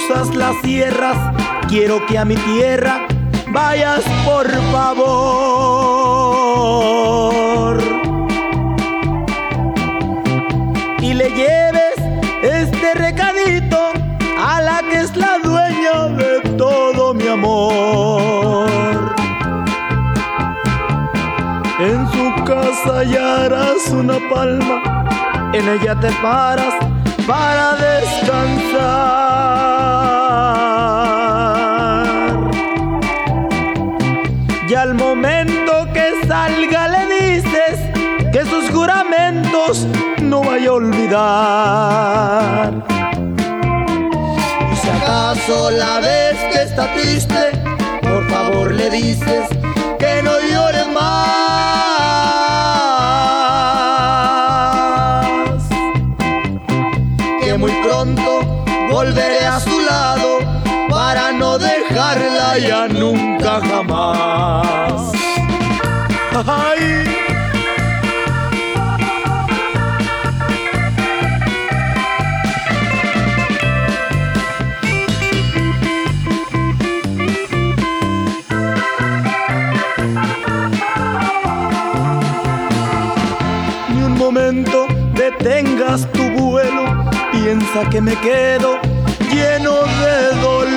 cruzas las sierras, quiero que a mi tierra vayas por favor y le lleves este recadito a la que es la dueña de todo mi amor. En su casa hallarás una palma, en ella te paras para descansar. Y al momento que salga le dices que sus juramentos no vaya a olvidar. Y si acaso la ves que está triste, por favor le dices que no llore más, que muy pronto volveré a su lado para no dejarla ya nunca jamás. ¡Ay! Ni un momento detengas tu vuelo, piensa que me quedo lleno de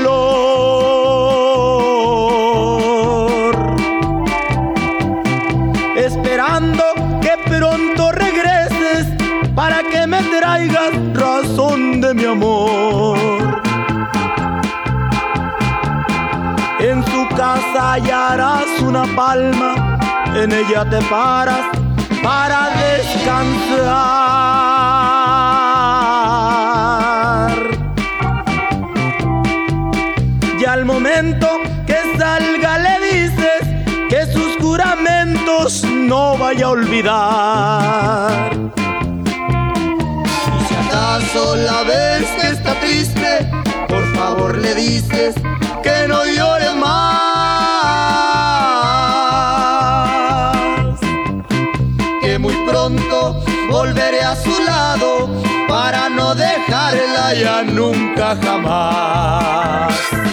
dolor, esperando que pronto regreses para que me traigas razón de mi amor. En su casa hallarás una palma, en ella te paras para descansar. Y al momento que salga le dices que sus juramentos no vaya a olvidar. Y si acaso la ves que está triste, por favor le dices que no llore más, que muy pronto volveré a su lado para no dejarla ya nunca jamás.